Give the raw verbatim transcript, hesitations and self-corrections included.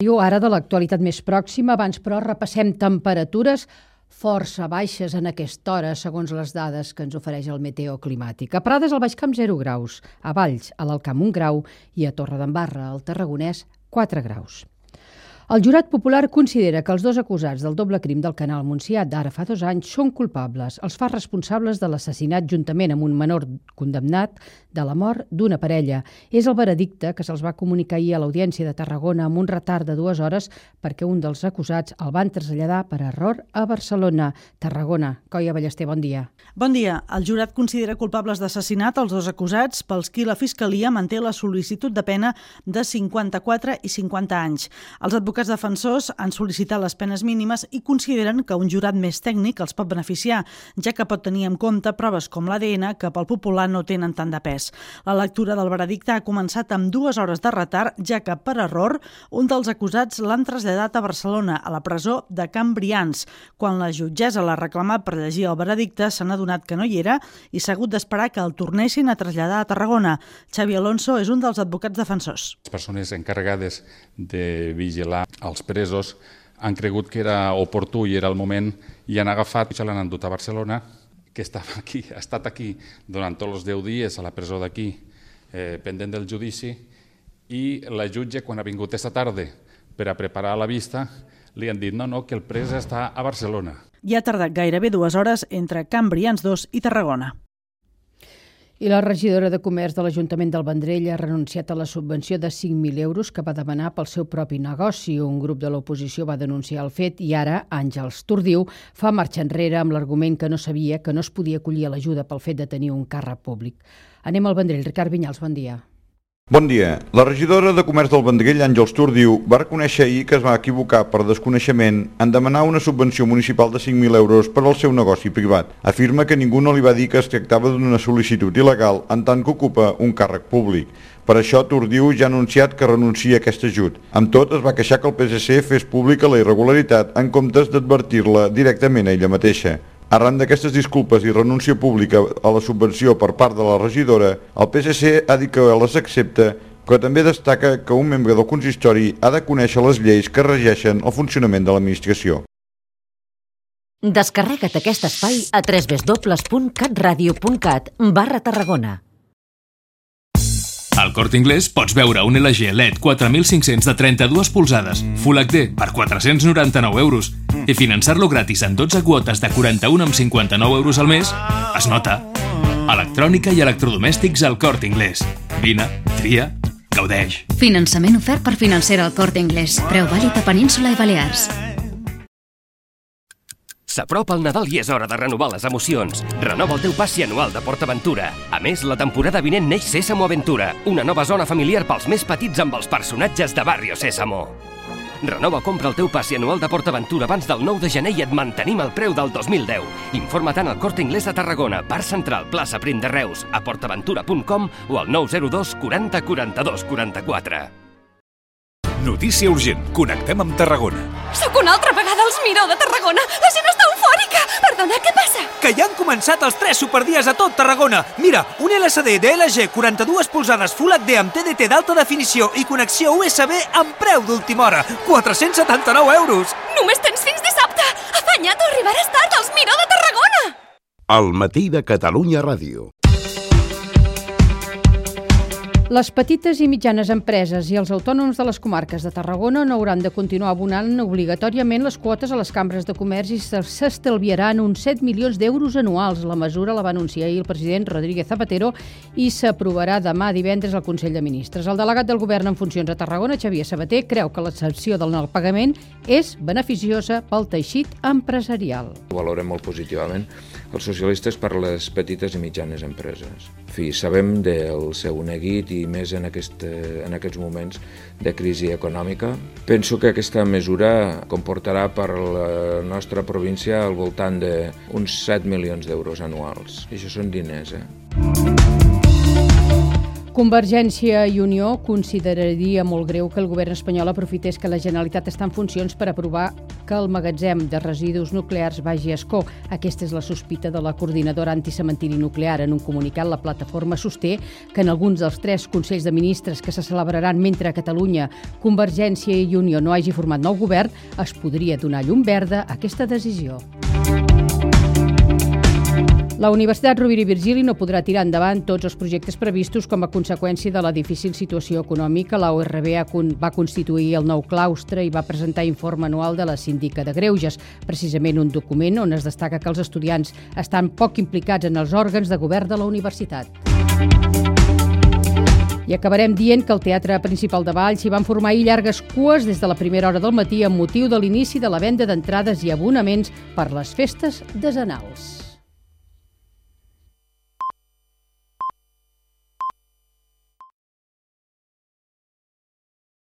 Ara de l'actualitat més pròxima, abans però repassem temperatures força baixes en aquesta hora, segons les dades que ens ofereix el Meteo Climàtic. A Prades, al Baix Camp, zero graus. A Valls, a l'Alt Camp, un grau. I a Torredembarra, al Tarragonès, quatre graus. El jurat popular considera que els dos acusats del doble crim del Canal Montsià d'ara fa dos anys són culpables. Els fa responsables de l'assassinat juntament amb un menor condemnat de la mort d'una parella. És el veredicte que se'ls va comunicar ahir a l'Audiència de Tarragona amb un retard de dues hores perquè un dels acusats el van traslladar per error a Barcelona. Tarragona. Coia Ballester, bon dia. Bon dia. El jurat considera culpables d'assassinat els dos acusats pels qui la Fiscalia manté la sol·licitud de pena de cinquanta-quatre i cinquanta anys. Els advocats Els defensors han sol·licitat les penes mínimes i consideren que un jurat més tècnic els pot beneficiar, ja que pot tenir en compte proves com l'A D N que pel popular no tenen tant de pes. La lectura del veredicte ha començat amb dues hores de retard, ja que per error un dels acusats l'han traslladat a Barcelona, a la presó de Can Brians. Quan la jutgessa l'ha reclamat per llegir el veredicte, s'han adonat que no hi era i s'ha hagut d'esperar que el tornessin a traslladar a Tarragona. Xavi Alonso és un dels advocats defensors. Les persones encarregades de vigilar els presos han cregut que era oportú i era el moment i han agafat i se l'han endut a Barcelona, que estava aquí, ha estat aquí durant tots els deu dies a la presó d'aquí, eh, pendent del judici, i la jutge, quan ha vingut esta tarda per a preparar la vista, li han dit no, no, que el pres està a Barcelona. I ha tardat gairebé dues hores entre Can Brians dos i Tarragona. I la regidora de Comerç de l'Ajuntament del Vendrell ha renunciat a la subvenció de cinc mil euros que va demanar pel seu propi negoci. Un grup de l'oposició va denunciar el fet i ara Àngels Turdiu fa marxa enrere amb l'argument que no sabia que no es podia acollir a l'ajuda pel fet de tenir un càrrec públic. Anem al Vendrell. Ricard Vinyals, bon dia. Bon dia. La regidora de Comerç del Vendrell, Àngels Turdiu, va reconèixer ahir que es va equivocar per desconeixement en demanar una subvenció municipal de cinc mil euros per al seu negoci privat. Afirma que ningú no li va dir que es tractava d'una sol·licitud il·legal en tant que ocupa un càrrec públic. Per això, Turdiu ja ha anunciat que renuncia a aquest ajut. Amb tot, es va queixar que el P S C fes pública la irregularitat en comptes d'advertir-la directament a ella mateixa. Arran d'aquestes disculpes i renúncia pública a la subvenció per part de la regidora, el P S C ha dit que les accepta, però també destaca que un membre del consistori ha de conèixer les lleis que regeixen el funcionament de l'administració. Descarrega't aquest espai a w w w punt catradio punt cat barra Tarragona. Al Corte Inglés pots veure un L G L E D quatre mil cinc-cents de trenta-dues polzades Full H D per quatre-cents noranta-nou euros i finançar-lo gratis en dotze quotes de quaranta-un coma cinquanta-nou euros al mes. Es nota. Electrònica i electrodomèstics al Corte Inglés. Vine, tria, gaudeix. Finançament ofert per Financera al Corte Inglés. Preu vàlid a Península i Balears. S'apropa el Nadal i és hora de renovar les emocions. Renova el teu passi anual de PortAventura. A més, la temporada vinent neix Sésamo Aventura, una nova zona familiar pels més petits amb els personatges de Barrio Sésamo. Renova o compra el teu passi anual de PortAventura abans del nou de gener i et mantenim el preu del dos mil deu. Informa-te'n al Corte Inglés de Tarragona, Parc Central, plaça Prim de Reus, a portaventura punt com o al nou zero dos quaranta quaranta-dos quaranta-quatre. Notícia urgent. Connectem amb Tarragona. Sóc una altra vegada als Miró de Tarragona. La gent està eufòrica. Perdona, què passa? Que ja han començat els tres superdies a tot Tarragona. Mira, un L C D de L G quaranta-dues polzades Full H D amb T D T d'alta definició i connexió U S B amb preu d'última hora. quatre-cents setanta-nou euros. Només tens fins dissabte. Afanya't o arribaràs tard als Miró de Tarragona. Al matí de Catalunya Ràdio. Les petites i mitjanes empreses i els autònoms de les comarques de Tarragona no hauran de continuar abonant obligatòriament les quotes a les cambres de comerç i s'estalviaran uns set milions d'euros anuals. La mesura la va anunciar ahir el president Rodríguez Zapatero i s'aprovarà demà divendres al Consell de Ministres. El delegat del govern en funcions a Tarragona, Xavier Sabater, creu que l'excepció del nou pagament és beneficiosa pel teixit empresarial. Ho valorem molt positivament els socialistes per les petites i mitjanes empreses. En fi, sabem del seu neguit i més en, aquest, en aquests moments de crisi econòmica. Penso que aquesta mesura comportarà per la nostra província al voltant d'uns set milions d'euros anuals. I això són diners, eh? Convergència i Unió consideraria molt greu que el govern espanyol aprofités que la Generalitat està en funcions per aprovar que el magatzem de residus nuclears vagi a Ascó. Aquesta és la sospita de la coordinadora anticementiri nuclear. En un comunicat, la plataforma sosté que en alguns dels tres Consells de Ministres que se celebraran mentre a Catalunya Convergència i Unió no hagi format nou govern, es podria donar llum verda a aquesta decisió. La Universitat Rovira i Virgili no podrà tirar endavant tots els projectes previstos com a conseqüència de la difícil situació econòmica. La U R B va constituir el nou claustre i va presentar informe anual de la síndica de Greuges, precisament un document on es destaca que els estudiants estan poc implicats en els òrgans de govern de la universitat. I acabarem dient que al Teatre Principal de Valls s'hi van formar ahir llargues cues des de la primera hora del matí amb motiu de l'inici de la venda d'entrades i abonaments per les festes decenals.